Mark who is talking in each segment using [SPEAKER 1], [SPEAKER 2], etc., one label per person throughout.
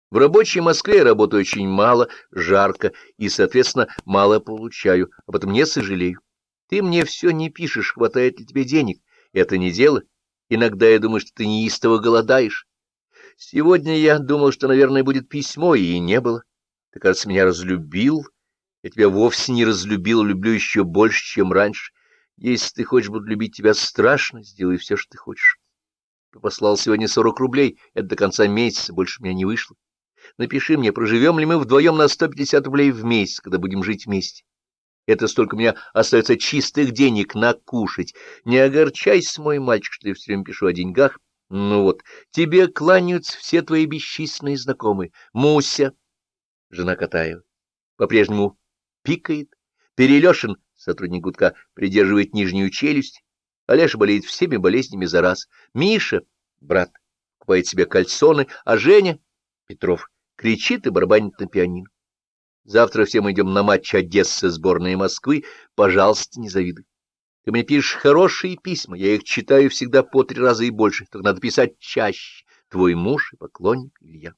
[SPEAKER 1] В рабочей Москве я работаю очень мало, жарко, и, соответственно, мало получаю, об этом не сожалею. Ты мне все не пишешь, хватает ли тебе денег. Это не дело. Иногда я думаю, что ты неистово голодаешь. Сегодня я думал, что, наверное, будет письмо, и не было. Ты, кажется, меня разлюбил. Я тебя вовсе не разлюбил, люблю еще больше, чем раньше. Если ты хочешь, буду любить тебя страшно, сделай все, что ты хочешь. Ты послал сегодня 40 рублей, это до конца месяца, больше у меня не вышло. Напиши мне, проживем ли мы вдвоем на 150 рублей в месяц, когда будем жить вместе. Это столько у меня остается чистых денег на кушать. Не огорчайся, мой мальчик, что я все время пишу о деньгах. Ну вот, тебе кланяются все твои бесчисленные знакомые. Муся, жена Катаева, по-прежнему пикает. Перелешин, сотрудник гудка, придерживает нижнюю челюсть. Олеша болеет всеми болезнями за раз. Миша, брат, покупает себе кальсоны, а Женя, Петров, кричит и барабанит на пианино. Завтра все мы идем на матч Одессы, сборной Москвы. Пожалуйста, не завидуй. Ты мне пишешь хорошие письма, я их читаю всегда по 3 раза и больше. Так надо писать чаще. Твой муж и поклонник Илья.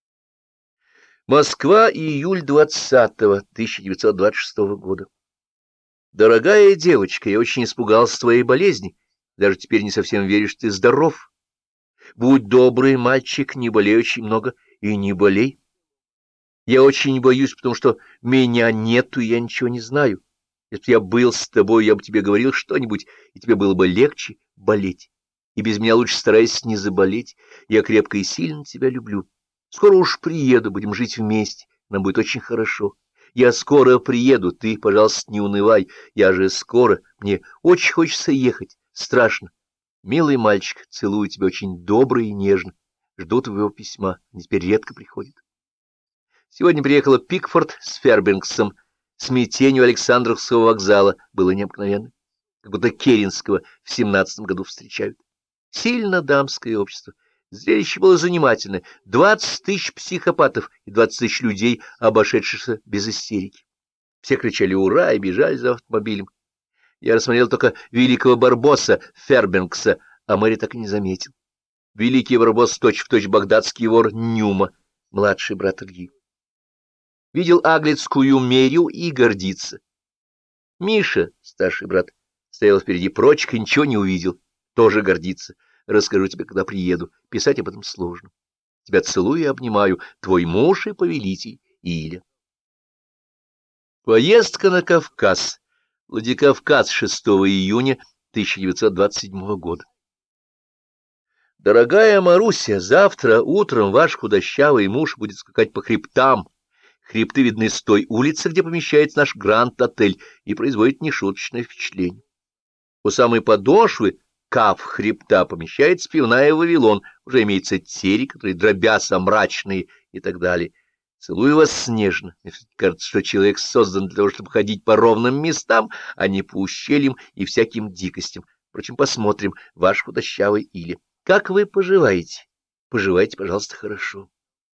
[SPEAKER 1] Москва, июль 20-го, 1926 года. Дорогая девочка, я очень испугался твоей болезни. Даже теперь не совсем верю, что ты здоров. Будь добрый, мальчик, не болей очень много и не болей. Я очень боюсь, потому что меня нету, и я ничего не знаю. Если бы я был с тобой, я бы тебе говорил что-нибудь, и тебе было бы легче болеть. И без меня лучше старайся не заболеть. Я крепко и сильно тебя люблю. Скоро уж приеду, будем жить вместе, нам будет очень хорошо. Я скоро приеду, ты, пожалуйста, не унывай. Я же скоро, мне очень хочется ехать, страшно. Милый мальчик, целую тебя очень добро и нежно. Жду твоего письма, они теперь редко приходят. Сегодня приехала Пикфорд с Фербинксом. Смятению Александровского вокзала было необыкновенно. Как будто Керенского в 17-м году встречают. Сильно дамское общество. Зрелище было занимательное. 20 тысяч психопатов и 20 тысяч людей, обошедшихся без истерики. Все кричали «Ура!» и бежали за автомобилем. Я рассмотрел только великого Барбоса Фербинкса, а Мэри так и не заметил. Великий Барбос точь-в-точь багдадский вор Нюма, младший брат Ильи. Видел аглицкую мерю и гордится. Миша, старший брат, стоял впереди прочка, ничего не увидел, тоже гордится. Расскажу тебе, когда приеду, писать об этом сложно. Тебя целую и обнимаю, твой муж и повелитель Иля. Поездка на Кавказ. Владикавказ, 6 июня 1927 года. Дорогая Маруся, завтра утром ваш худощавый муж будет скакать по хребтам. Хребты видны с той улицы, где помещается наш Гранд-отель, и производит нешуточное впечатление. У самой подошвы кав хребта помещается пивная «Вавилон», уже имеется терри, которые дробятся, мрачные и так далее. Целую вас нежно. Мне кажется, что человек создан для того, чтобы ходить по ровным местам, а не по ущельям и всяким дикостям. Впрочем, посмотрим, ваш худощавый Иля. Как вы поживаете? Поживайте, пожалуйста, хорошо.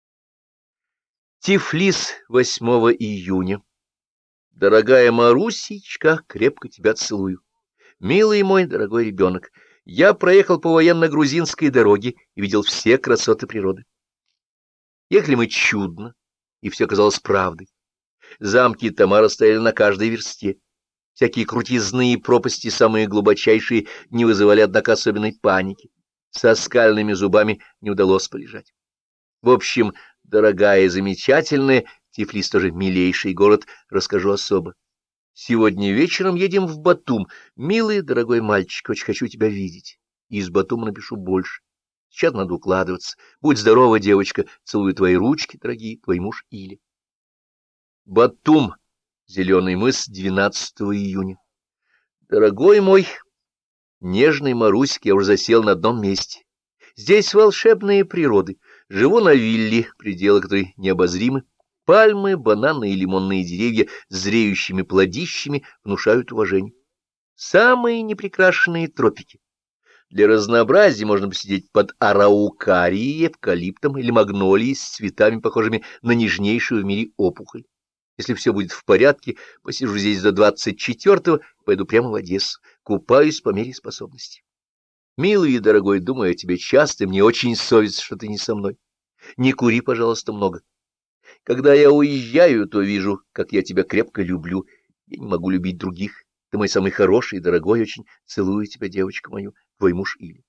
[SPEAKER 1] Тифлис, 8 июня. Дорогая Марусечка, крепко тебя целую. Милый мой дорогой ребенок, я проехал по военно-грузинской дороге и видел все красоты природы. Ехали мы чудно, и все казалось правдой. Замки Тамара стояли на каждой версте. Всякие крутизны пропасти, самые глубочайшие, не вызывали, однако, особенной паники. Со скальными зубами не удалось полежать. В общем, дорогая и замечательная, Тифлис тоже милейший город, расскажу особо. Сегодня вечером едем в Батум. Милый, дорогой мальчик, очень хочу тебя видеть. И из Батума напишу больше. Сейчас надо укладываться. Будь здорова, девочка. Целую твои ручки, дорогие, твой муж Иля. Батум. Зеленый мыс, 12 июня. Дорогой мой, нежный Марусик, я уже засел на одном месте. Здесь волшебные природы. Живу на вилле, пределы которой необозримы. Пальмы, бананы и лимонные деревья с зреющими плодищами внушают уважение. Самые неприкрашенные тропики. Для разнообразия можно посидеть под араукарией, эвкалиптом или магнолией с цветами, похожими на нежнейшую в мире опухоль. Если все будет в порядке, посижу здесь до 24-го, пойду прямо в Одессу, купаюсь по мере способности. Милый и дорогой, думаю о тебе часто, и мне очень совестно, что ты не со мной. Не кури, пожалуйста, много. Когда я уезжаю, то вижу, как я тебя крепко люблю. Я не могу любить других. Ты мой самый хороший и дорогой очень. Целую тебя, девочка мою, твой муж Илья.